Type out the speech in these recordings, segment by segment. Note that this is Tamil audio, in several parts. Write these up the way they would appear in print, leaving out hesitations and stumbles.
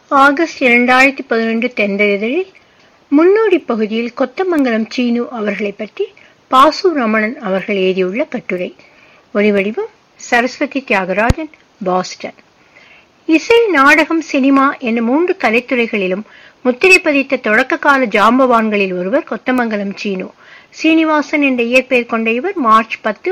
ஆகஸ்ட் 2011 தென்றலிதழில் முன்னோடி பகுதியில் கொத்தமங்கலம் சீனு அவர்களை பற்றி பாசு ரமணன் அவர்கள் எழுதியுள்ள கட்டுரை. ஒலிவடிவம் சரஸ்வதி தியாகராஜன், பாஸ்டன். இசை, நாடகம், சினிமா என 3 கலைத்துறைகளிலும் முத்திரை பதித்த தொடக்க கால ஜாம்பவான்களில் ஒருவர் கொத்தமங்கலம் சீனு. சீனிவாசன் என்ற இயற்பெயர் கொண்ட இவர் மார்ச் 10,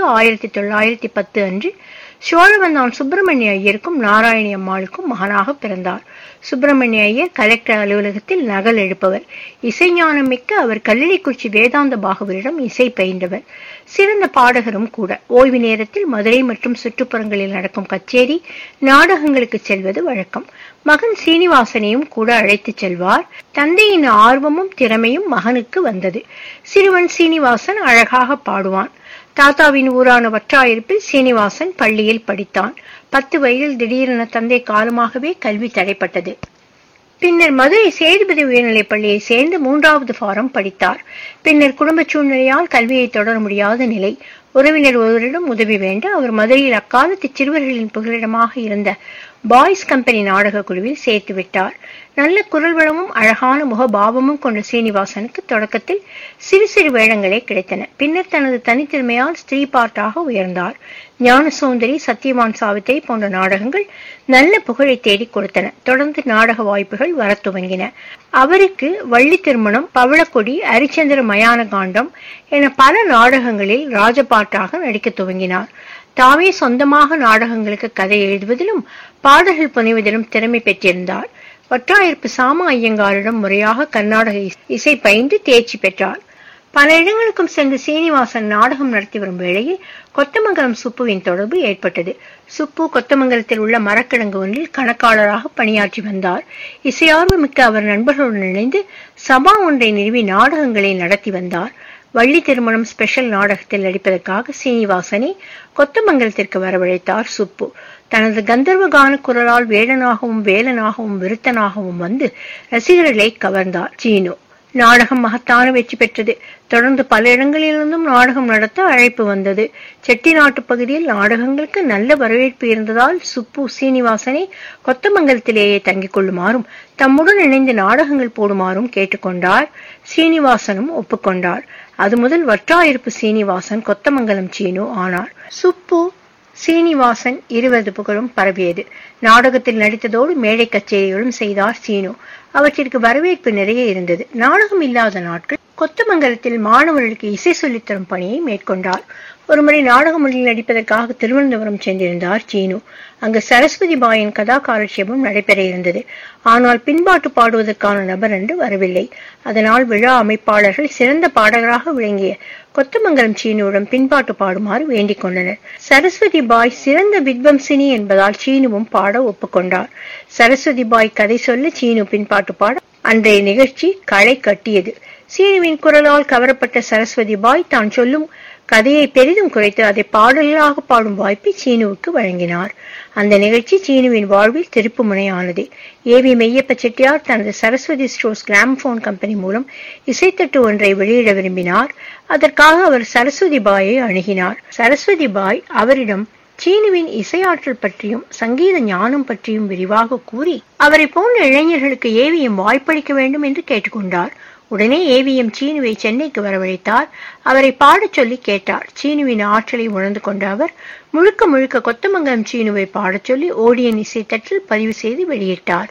1910 அன்று சோழவந்தான் சுப்பிரமணிய ஐயருக்கும் நாராயணி அம்மாளுக்கும் மகனாக பிறந்தார். சுப்பிரமணிய ஐயர் கலெக்டர் அலுவலகத்தில் நகல் எடுப்பவர். இசைஞானம் மிக்க அவர் கல்லிடைக்குறிச்சி வேதாந்த பாகவரிடம் இசை பயின்றவர். சிறந்த பாடகரும் கூட. ஓய்வு நேரத்தில் மதுரை மற்றும் சுற்றுப்புறங்களில் நடக்கும் கச்சேரி, நாடகங்களுக்கு செல்வது வழக்கம். மகன் சீனிவாசனையும் கூட அழைத்து செல்வார். தந்தையின் ஆர்வமும் திறமையும் மகனுக்கு வந்தது. சிறுவன் சீனிவாசன் அழகாக பாடுவான். தாத்தாவின் ஊரான வற்றாயிருப்பில் சீனிவாசன் பள்ளியில் படித்தான். 10 வயதில் திடீரென தந்தை காலமாகவே கல்வி தடைப்பட்டது. பின்னர் மதுரை சேதுபதி உயர்நிலைப் பள்ளியை சேர்ந்து 3வது ஃபாரம் படித்தார். பின்னர் குடும்ப சூழ்நிலையால் கல்வியை தொடர முடியாத நிலை. உறவினர் ஒருவரிடம் உதவி வேண்ட அவர் மதுரையில் அக்காலத்து சிறுவர்களின் புகலிடமாக இருந்த பாய்ஸ் கம்பெனி நாடக குழுவில் சேர்த்து விட்டார். நல்ல குரல் வளமும் அழகான முகபாவமும் கொண்ட சீனிவாசனுக்கு தொடக்கத்தில் சிறு சிறு வேடங்களே கிடைத்தன. பின்னர் தனது தனித்திறமையால் ஸ்திரீ பார்ட்டாக உயர்ந்தார். ஞானசுந்தரி, சத்தியவான் சாவித்திரி போன்ற நாடகங்கள் நல்ல புகழை தேடி கொடுத்தன. தொடர்ந்து நாடக வாய்ப்புகள் வர துவங்கின. அவருக்கு வள்ளி திருமணம், பவளக்கொடி, அரிச்சந்திர மயான காண்டம் என பல நாடகங்களில் ராஜபாட்டாக நடிக்க துவங்கினார். தாமே சொந்தமாக நாடகங்களுக்கு கதை எழுதுவதிலும் பாடல்கள் புனைவதிலும் திறமை பெற்றிருந்தார். வற்றாயிருப்பு சாம ஐயங்காரிடம் முறையாக கர்நாடக இசை பயின்று தேர்ச்சி பெற்றார். பல இடங்களுக்கும் சென்று சீனிவாசன் நாடகம் நடத்தி வரும் வேளையில் கொத்தமங்கலம் சுப்புவின் தொடர்பு ஏற்பட்டது. சுப்பு கொத்தமங்கலத்தில் உள்ள மரக்கிழங்கு ஒன்றில் கணக்காளராக பணியாற்றி வந்தார். இசையார்வமிக்க அவர் நண்பர்களுடன் இணைந்து சபா ஒன்றை நிறுவி நாடகங்களை நடத்தி வந்தார். வள்ளி திருமணம் ஸ்பெஷல் நாடகத்தில் நடிப்பதற்காக சீனிவாசனை கொத்தமங்கலத்திற்கு வரவழைத்தார் சுப்பு. தனது கந்தர்வகான குரலால் வேடனாகவும் வேலனாகவும் விருத்தனாகவும் வந்து ரசிகர்களை கவர்ந்தார் சீனு. நாடகம் மகத்தான வெற்றி பெற்றது. தொடர்ந்து பல இடங்களிலிருந்தும் நாடகம் நடத்த அழைப்பு வந்தது. செட்டிநாட்டு பகுதியில் நாடகங்களுக்கு நல்ல வரவேற்பு இருந்ததால் சுப்பு சீனிவாசனை கொத்தமங்கலத்திலேயே தங்கிக் கொள்ளுமாறும் தம்முடன் இணைந்து நாடகங்கள் போடுமாறும் கேட்டுக்கொண்டார். சீனிவாசனும் ஒப்புக்கொண்டார். அது முதல் வற்றாயிருப்பு சீனிவாசன் கொத்தமங்கலம் சீனு ஆனார். சுப்பு சீனிவாசன் இருவது புகழும் பரவியது. நாடகத்தில் நடித்ததோடு மேடை கச்சேரிகளும் செய்தார் சீனு. அவற்றிற்கு வரவேற்பு நிறைய இருந்தது. நாடகம் இல்லாத நாட்கள் கொத்தமங்கலத்தில் மாணவர்களுக்கு இசை சொல்லித்தரும் பணியை மேற்கொண்டார். ஒருமுறை நாடகம் ஒன்றில் நடிப்பதற்காக திருவனந்தபுரம் சென்றிருந்தார் சீனு. அங்கு சரஸ்வதி பாயின் கதா காலட்சேபம் நடைபெற இருந்தது. ஆனால் பின்பாட்டு பாடுவதற்கான நபர் என்று வரவில்லை. அதனால் விழா அமைப்பாளர்கள் சிறந்த பாடகராக விளங்கிய கொத்தமங்கலம் சீனுவிடம் பின்பாட்டு பாடுமாறு வேண்டிக் கொண்டனர். சரஸ்வதி பாய் சிறந்த வித்வம்சினி என்பதால் சீனுவும் பாட ஒப்புக்கொண்டார். சரஸ்வதி பாய் கதை சொல்ல சீனு பின்பாட்டு பாட அன்றைய நிகழ்ச்சி களை கட்டியது. சீனுவின் குரலால் கவரப்பட்ட சரஸ்வதி பாய் தான் சொல்லும் கதையை பெரிதும் குறைத்து அதை பாடல்களாக பாடும் வாய்ப்பை சீனுவுக்கு வழங்கினார். அந்த நிகழ்ச்சி சீனுவின் வாழ்வில் திருப்பு முனையானது. ஏவி மெய்யப்ப செட்டியார் தனது சரஸ்வதி ஸ்டோர்ஸ் கிராமபோன் கம்பெனி மூலம் இசைத்தட்டு ஒன்றை வெளியிட விரும்பினார். அதற்காக அவர் சரஸ்வதி பாயை அணுகினார். சரஸ்வதி பாய் அவரிடம் சீனுவின் இசையாற்றல் பற்றியும் சங்கீத ஞானம் பற்றியும் விரிவாக கூறி அவரை போன்ற இளைஞர்களுக்கு ஏவிஎம் வாய்ப்பளிக்க வேண்டும் என்று கேட்டுக்கொண்டார். உடனே ஏவிஎம் சீனுவை சென்னைக்கு வரவழைத்தார். அவரை பாடச் சொல்லி கேட்டார். சீனுவின் ஆற்றலை உணர்ந்து கொண்ட அவர் முழுக்க முழுக்க கொத்தமங்கலம் சீனுவை பாடச் சொல்லி ஓடியன் இசைத்தட்டில் பதிவு செய்து வெளியிட்டார்.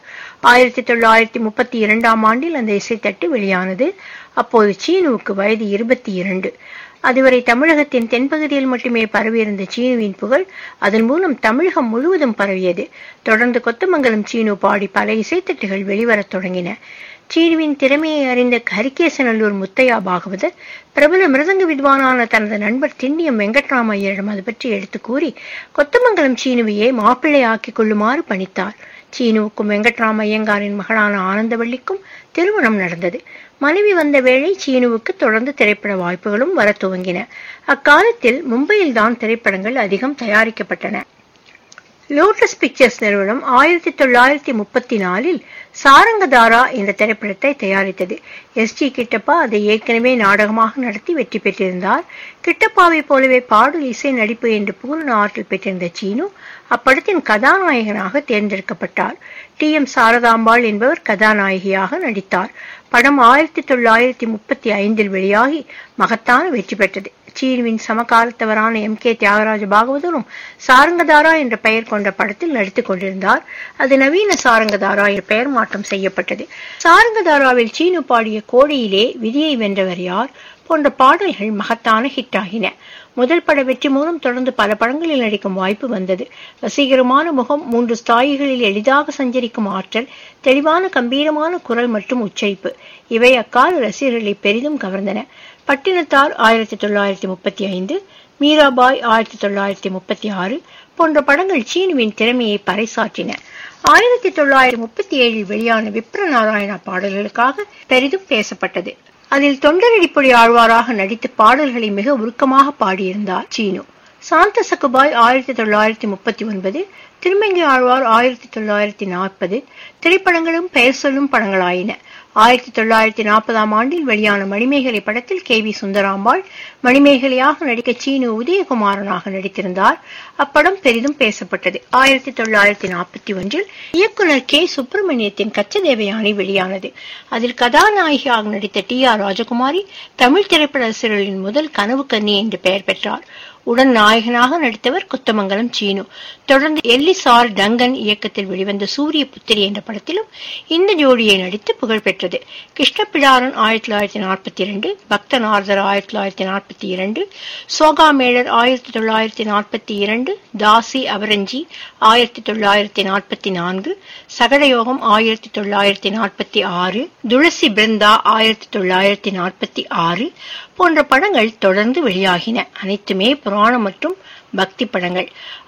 1932 ஆண்டில் அந்த இசைத்தட்டு வெளியானது. அப்போது சீனுவுக்கு வயது 22. அதுவரை தமிழகத்தின் தென்பகுதியில் மட்டுமே பரவியிருந்த சீனுவின் புகழ் அதன் மூலம் தமிழகம் முழுவதும் பரவியது. தொடர்ந்து கொத்தமங்கலம் சீனு பாடி பல இசைத்தட்டுகள் வெளிவரத் தொடங்கின. சீனுவின் திறமையை அறிந்த ஹரிகேசநல்லூர் முத்தையா பாகவதர் பிரபல மிருதங்க வித்வானான தனது நண்பர் திண்டியம் வெங்கட்ராம ஐயரிடம் அது பற்றி எடுத்து கூறி கொத்தமங்கலம் சீனுவையே மாப்பிள்ளை ஆக்கிக் கொள்ளுமாறு பணித்தார். சீனுவுக்கும் வெங்கட்ராம ஐயங்காரின் மகளான ஆனந்தவள்ளிக்கும் திருமணம் நடந்தது. மனைவி வந்த வேளை சீனுவுக்கு தொடர்ந்து திரைப்பட வாய்ப்புகளும் வர துவங்கின. அக்காலத்தில் மும்பையில் தான் திரைப்படங்கள் அதிகம் தயாரிக்கப்பட்டன. லோட்டஸ் பிக்சர்ஸ் நிறுவனம் 1934 சாரங்கதாரா என்ற திரைப்படத்தை தயாரித்தது. எஸ்.ஜி. கிட்டப்பா அதை ஏற்கனவே நாடகமாக நடத்தி வெற்றி பெற்றிருந்தார். கிட்டப்பாவை போலவே பாடல், இசை, நடிப்பு என்று பூரண ஆற்றல் பெற்றிருந்த சீனு அப்படத்தின் கதாநாயகனாக தேர்ந்தெடுக்கப்பட்டார். TM சாரதாம்பாள் என்பவர் கதாநாயகியாக நடித்தார். படம் 1935 வெளியாகி மகத்தான வெற்றி பெற்றது. சீனுவின் சமகாலத்தவரான MK தியாகராஜ பாகவதரும் சாரங்கதாரா என்ற பெயர் கொண்ட படத்தில் நடித்துக் கொண்டிருந்தார். அது நவீன சாரங்கதாரா என்ற பெயர் மாற்றம் செய்யப்பட்டது. சாரங்கதாராவில் சீனு பாடிய கோடியிலே, விதியை வென்றவர் யார் போன்ற பாடல்கள் மகத்தான ஹிட் ஆகின. முதல் பட வெற்றி மூலம் தொடர்ந்து பல படங்களில் நடிக்கும் வாய்ப்பு வந்தது. வசீகரமான முகம், 3 ஸ்தாயிகளில் எளிதாக சஞ்சரிக்கும் ஆற்றல், தெளிவான கம்பீரமான குரல் மற்றும் உச்சரிப்பு இவை அக்கால ரசிகர்களை பெரிதும் கவர்ந்தன. பட்டினத்தார் 1935, மீராபாய் 1936 போன்ற படங்கள் சீனுவின் திறமையை பறைசாற்றின. 1937 வெளியான விப்ர நாராயணா பாடல்களுக்காக பெரிதும் பேசப்பட்டது. அதில் தொண்டரடிப்பொடி ஆழ்வாராக நடித்து பாடல்களை மிக உருக்கமாக பாடியிருந்தார் சீனு. சாந்த சக்குபாய் 1939, திருமங்கை ஆழ்வார் 1940 திரைப்படங்களும் பெயர் சொல்லும் படங்களாயின. 1940ஆம் ஆண்டில் வெளியான மணிமேகலை படத்தில் KV சுந்தராம்பாள் மணிமேகலையாக நடிக்க சீனு உதயகுமாரனாக நடித்திருந்தார். அப்படம் பெரிதும் பேசப்பட்டது. 1941 இயக்குனர் K. சுப்பிரமணியத்தின் கச்சதேவயானி வெளியானது. அதில் கதாநாயகியாக நடித்த TR ராஜகுமாரி தமிழ் திரைப்பட ரசிகர்களின் முதல் கனவு கன்னி என்று பெயர் பெற்றார். உடன் நாயகனாக நடித்தவர் கொத்தமங்கலம் சீனு. தொடர்ந்து எல்லிசார் டங்கன் இயக்கத்தில் வெளிவந்த சூரிய புத்திரி என்ற படத்திலும் இந்த ஜோடியை நடித்து புகழ் பெற்றது. கிருஷ்ணபிடாரன் 1942, பக்தநார்தர் 1942, சோகாமேளர் 1942, தாசி அவரஞ்சி 1944, சகடயோகம் 1946, துளசி பிருந்தா 1946 போன்ற படங்கள் தொடர்ந்து வெளியாகின. அனைத்துமே புராணம் மற்றும் பக்தி படங்கள்.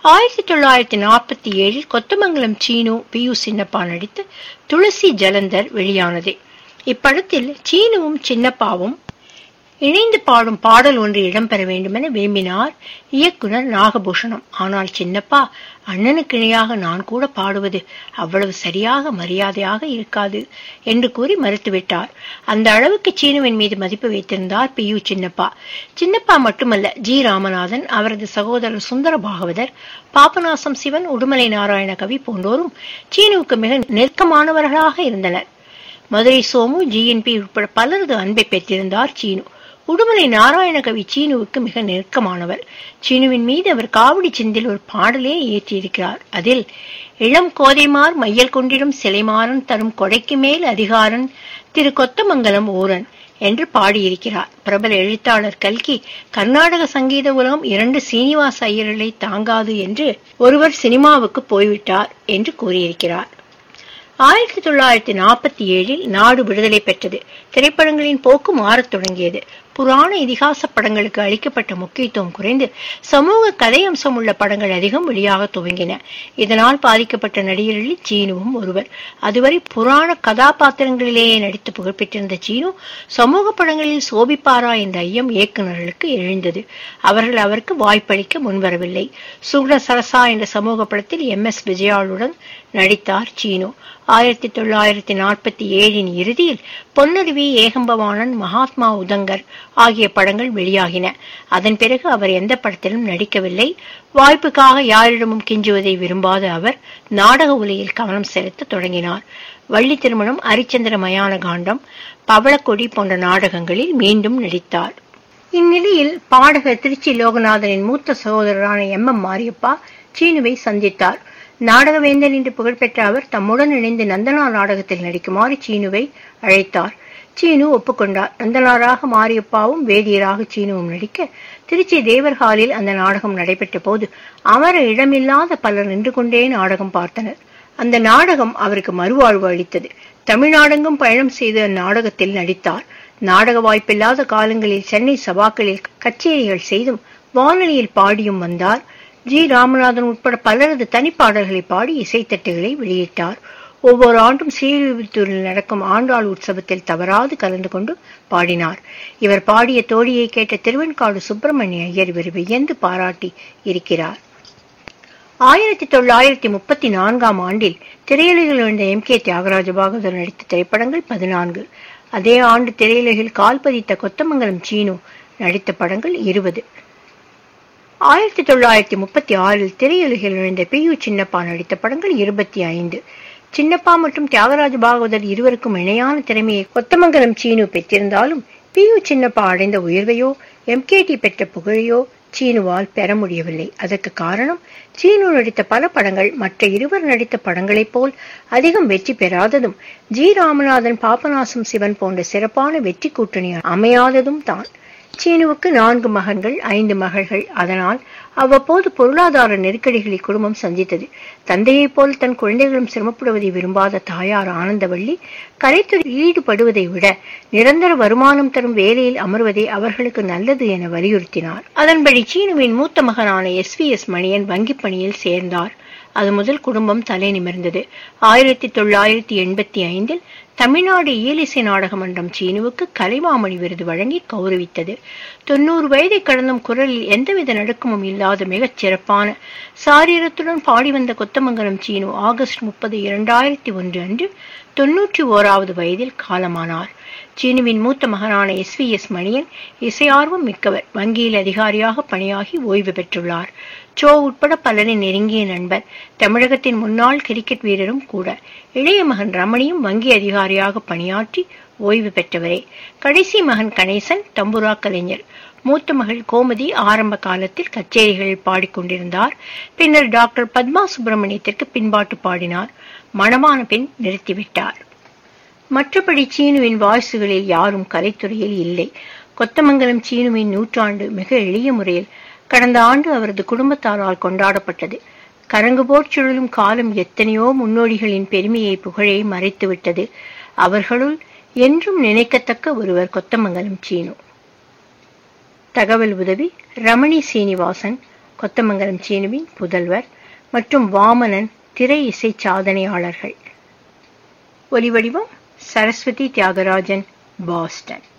1947 கொத்தமங்கலம் சீனு, PU சின்னப்பா நடித்து துளசி ஜலந்தர் வெளியானது. இப்படத்தில் சீனுவும் சின்னப்பாவும் இணைந்து பாடும் பாடல் ஒன்று இடம்பெற வேண்டும் என விரும்பினார் இயக்குனர் நாகபூஷணம். ஆனால் சின்னப்பா, அண்ணனுக்கு இணையாக நான் கூட பாடுவது அவ்வளவு சரியாக மரியாதையாக இருக்காது என்று கூறி மறுத்துவிட்டார். அந்த அளவுக்கு சீனுவின் மீது மதிப்பு வைத்திருந்தார் PU சின்னப்பா. சின்னப்பா மட்டுமல்ல, G. ராமநாதன், அவரது சகோதரர் சுந்தர பாகவதர், பாபநாசம் சிவன், உடுமலை நாராயண கவி போன்றோரும் சீனுவுக்கு மிக நெருக்கமானவர்களாக இருந்தனர். மதுரை சோமு, GNP உட்பட பலரது அன்பை பெற்றிருந்தார் சீனு. உடுமலை நாராயண கவி சீனுவுக்கு மிக நெருக்கமானவர். சீனுவின் மீது அவர் காவடி சிந்தில் ஒரு பாடலே இயற்றியிருக்கிறார். அதில் இளம் கோதைமார் மையல் கொண்டிடும் சிலைமாறன் தரும் கொடைக்கு மேல் அதிகாரன் திரு கொத்தமங்கலம் ஊரன் என்று பாடியிருக்கிறார். பிரபல எழுத்தாளர் கல்கி, கர்நாடக சங்கீத உலகம் 2 சீனிவாச ஐயர்களை தாங்காது என்று ஒருவர் சினிமாவுக்கு போய்விட்டார் என்று கூறியிருக்கிறார். 1947 நாடு விடுதலை பெற்றது. திரைப்படங்களின் போக்கு மாறத் தொடங்கியது. புராண இதிகாச படங்களுக்கு அளிக்கப்பட்ட முக்கியத்துவம் குறைந்து சமூக கதை அம்சம் உள்ள படங்கள் அதிகம் வெளியாக துவங்கின. இதனால் பாதிக்கப்பட்ட நடிகர்களில் சீனுவும் ஒருவர். அதுவரை புராண கதாபாத்திரங்களிலேயே நடித்து புகழ்பெற்றிருந்த சீனு சமூக படங்களில் சோபிப்பாரா என்ற ஐயம் இயக்குநர்களுக்கு எழுந்தது. அவர்கள் அவருக்கு வாய்ப்பளிக்க முன்வரவில்லை. சுகுண சரசா என்ற சமூக படத்தில் MS விஜயாளுடன் நடித்தார் சீனு. 1947 இறுதியில் பொன்னருவி, ஏகம்பவாணன், மகாத்மா உதங்கர் ஆகிய படங்கள் வெளியாகின. அதன் பிறகு அவர் எந்த படத்திலும் நடிக்கவில்லை. வாய்ப்புக்காக யாரிடமும் கெஞ்சுவதை விரும்பாத அவர் நாடக உலகில் கவனம் செலுத்த தொடங்கினார். வள்ளி திருமணம், அரிச்சந்திர மயான காண்டம், பவளக்கொடி போன்ற நாடகங்களில் மீண்டும் நடித்தார். இந்நிலையில் பாடகர் திருச்சி லோகநாதனின் மூத்த சகோதரரான MM மாரியப்பா சீனுவை சந்தித்தார். நாடகவேந்தன் என்று புகழ்பெற்ற அவர் தம்முடன் இணைந்து நந்தனா நாடகத்தில் நடிக்குமாறு சீனுவை அழைத்தார். சீனு ஒப்புக்கொண்டார். நந்தனாராக மாரியப்பாவும் வேதியராக சீனுவும் நடிக்க திருச்சி தேவர் ஹாலில் அந்த நாடகம் நடைபெற்ற போது அமர இடமில்லாத பலர் நின்று கொண்டே நாடகம் பார்த்தனர். அந்த நாடகம் அவருக்கு மறுவாழ்வு அளித்தது. தமிழ்நாடெங்கும் பயணம் செய்து அந்நாடகத்தில் நடித்தார். நாடக வாய்ப்பில்லாத காலங்களில் சென்னை சபாக்களில் கச்சேரிகள் செய்தும் வானொலியில் பாடியும் வந்தார். G. ராமநாதன் உட்பட பலரது தனிப்பாடல்களை பாடி இசைத்தட்டுகளை வெளியிட்டார். ஒவ்வொரு ஆண்டும் ஸ்ரீவில்லிபுத்தூரில் நடக்கும் ஆண்டாள் உற்சவத்தில் தவறாது கலந்து கொண்டு பாடினார். இவர் பாடிய தோழியை கேட்ட திருவெண்காடு சுப்பிரமணிய ஐயர் இவர் வியந்து பாராட்டி இருக்கிறார். 1934ஆம் ஆண்டில் திரையுலகில் வந்த MK தியாகராஜ பாகவதர் நடித்த திரைப்படங்கள் 14. அதே ஆண்டு திரையுலகில் கால் பதித்த கொத்தமங்கலம் சீனு நடித்த படங்கள் 20. 1936 திரையுலகில் நுழைந்த PU சின்னப்பா நடித்த படங்கள் 25. சின்னப்பா மற்றும் தியாகராஜ பாகவதர் இருவருக்கும் இணையான திறமையை கொத்தமங்கலம் சீனு பெற்றிருந்தாலும் பி.யு. சின்னப்பா அடைந்த உயர்வையோ MKT பெற்ற புகழையோ சீனுவால் பெற முடியவில்லை. அதற்கு காரணம் சீனு நடித்த பல படங்கள் மற்ற இருவர் நடித்த படங்களைப் போல் அதிகம் வெற்றி பெறாததும், ஜி. ராமநாதன், பாபநாசம் சிவன் போன்ற சிறப்பான வெற்றி கூட்டணி அமையாததும் தான். சீனுவுக்கு 4 மகன்கள் 5 மகள்கள். அதனால் அவ்வப்போது பொருளாதார நெருக்கடிகளை குடும்பம் சந்தித்தது. தந்தையைப் போல் தன் குழந்தைகளும் சிரமப்படுவதை விரும்பாத தாயார் ஆனந்தவள்ளி கலைத்துறையில் ஈடுபடுவதை விட நிரந்தர வருமானம் தரும் வேலையில் அமர்வதே அவர்களுக்கு நல்லது என வலியுறுத்தினார். அதன்படி சீனுவின் மூத்த மகனான SVS மணியன் வங்கிப் பணியில் சேர்ந்தார். அது முதல் குடும்பம் தலை நிமிர்ந்தது. 1985 தமிழ்நாடு இயலிசை நாடக மன்றம் சீனுவுக்கு கலைமாமணி விருது வழங்கி கௌரவித்தது. 90 வயதை கடந்தும் குரலில் எந்தவித நடுக்கமும் இல்லாத மிகச் சிறப்பான சாரீரத்துடன் பாடி வந்த கொத்தமங்கலம் சீனு ஆகஸ்ட் 30, 2001 அன்று 91வது வயதில் காலமானார். சீனுவின் மூத்த மகனான SVS மணியன் இசையார்வம் மிக்கவர். வங்கியில் அதிகாரியாக பணியாகி ஓய்வு பெற்றுள்ளார். சோ உட்பட பலரின் நெருங்கிய நண்பர். தமிழகத்தின் முன்னாள் கிரிக்கெட் வீரரும் கூட. இளைய மகன் ரமணியும் வங்கி அதிகாரியாக பணியாற்றி ஓய்வு பெற்றவரே. கடைசி மகன் கணேசன் தம்புரா கலைஞர். மூத்த மகள் கோமதி ஆரம்ப காலத்தில் கச்சேரிகளில் பாடிக்கொண்டிருந்தார். பின்னர் டாக்டர் பத்மா சுப்பிரமணியத்திற்கு பின்பாட்டு பாடினார். மணமான பின் நிறுத்திவிட்டார். மற்றபடி சீனுவின் வாரிசுகளில் யாரும் கலைத்துறையில் இல்லை. கொத்தமங்கலம் சீனுவின் நூற்றாண்டு மிக எளிய முறையில் கடந்த ஆண்டு அவரது குடும்பத்தாரால் கொண்டாடப்பட்டது. கரங்கு போர் சுழலும் காலம் எத்தனையோ முன்னோடிகளின் பெருமையை புகழை மறைத்துவிட்டது. அவர்களுள் என்றும் நினைக்கத்தக்க ஒருவர் கொத்தமங்கலம் சீனு. தகவல் உதவி ரமணி சீனிவாசன், கொத்தமங்கலம் சீனுவின் புதல்வர், மற்றும் வாமனன், திரை இசை சாதனையாளர்கள். ஒலிவடிவம் சரஸ்வதி தியாகராஜன், பாஸ்டன்.